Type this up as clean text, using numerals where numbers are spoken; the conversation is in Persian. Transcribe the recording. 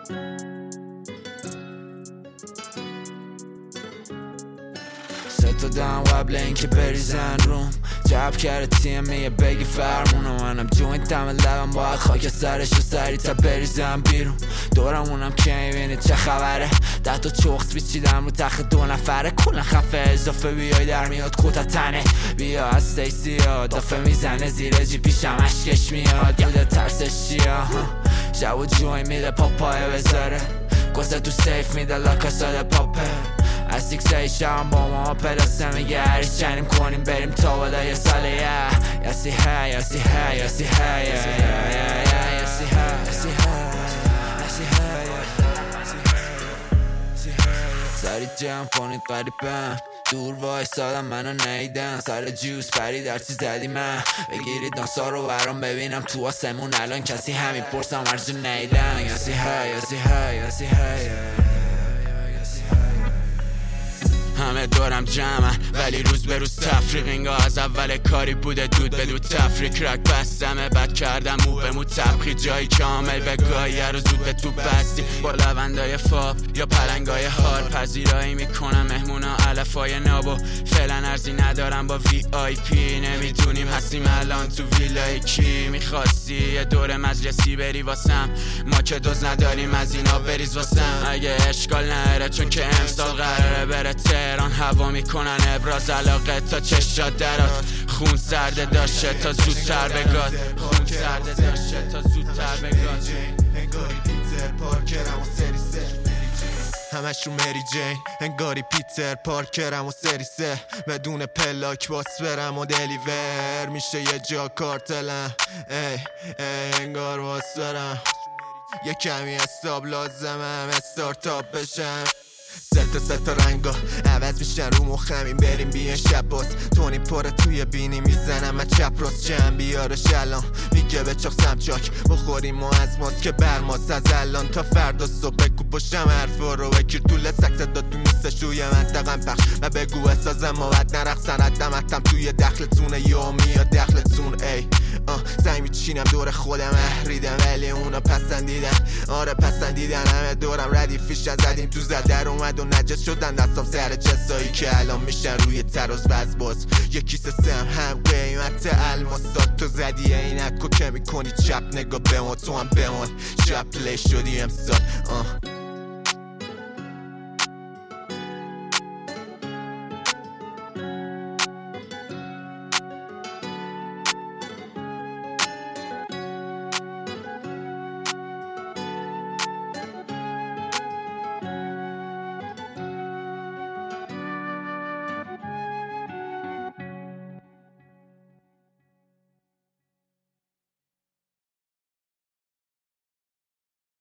ستادم قبل اینکه بریزن روم، جب کرده تیمیه بگی فرمونم، منم جوین دم لبم باید خاک سرش رو سری تا بریزم بیرون. دورمونم که میبینی چه خبره، 10 تا چخت بیچیدم رو تخت 2 نفره، کلا خفه اضافه بیای در میاد کوتا تنه، بیا از سیسی ها دافه میزنه زیر جی پیشم اشکش میاد، بوده ترسش چیا شب و جوین میده پاپای بذاره، گسته تو سیف میده لاکاساد پاپه، از سیکسای شام با ما پلاسه میگه هریش چنیم کنیم بریم تا بالا یه ساله یاسی های یاسی های یاسی های یاسی های یاسی های سری جمع کنید قریبم، دور وایسادم منو نیدن، سر جوز پری در چی زدی من، بگیرید ناسا رو برام ببینم تو آسمون الان کسی همین پرسم ارزو نیدن، یاسی های یاسی های یاسی های. همه دورم جمعن ولی روز به روز تفریق، اینگاه از اول کاری بوده دود به دود تفریق، رک بستمه بد کردم مو به مو تبخی، جایی کامل به گاهی رو زود به تو بستی، با لوندای فاب یا پلنگای حال پذیرایی میکنم مهمونا علفای نابو، فعلا ارزی ندارم با وی آی پی، نمیدونیم هستیم الان تو ویلای کی، میخواستی یه دور مجلسی بری واسم، ما که دوز نداریم از اینا بریز واسم، اگه اشکال نره چون که امسال قراره بره تهران، هوا میکنن ابراز علاقه تا چشات درات، خون سرده داشته تا زودتر بگاد، خون سرده داشته تا زودتر بگاد، انگاری پیتر پارکرم و سری سه، همش رو مری جین انگاری پیتر پارکرم و سری سه، بدون پلاک باس برم و دلیور میشه یه جا کارتلم، انگار باس برم یه کمی حساب لازمم استارتاپ بشم، سه تا رنگا عوض میشن رو مخمین بریم بیان شب باز، تونی پاره توی بینی میزنم من چپ راست جمع بیارش الان میگه به چاق سمچاک بخوریم و از ماست که برماست، از الان تا فردا صبح بگو پشتم حرفا رو بکیر طول سکس داد تو نیستش روی منطقم پخش و بگو احسازم و بد نرقصن ردمتم توی دخلتونه یا میاد دخلتون ای زنگ میچینم دور خودم احریدم ولی اونا پسندیدن، آره پسندیدن، همه دورم ردیفیش زدیم تو زدر اومد و نجس شدن دستم سر جسایی که الان میشن روی تراز وز باز، یکی سم هم قیمت الماسات، تو زدی اینکو که میکنی چپ نگاه به ما تو هم بمان شب پلی شدی امسال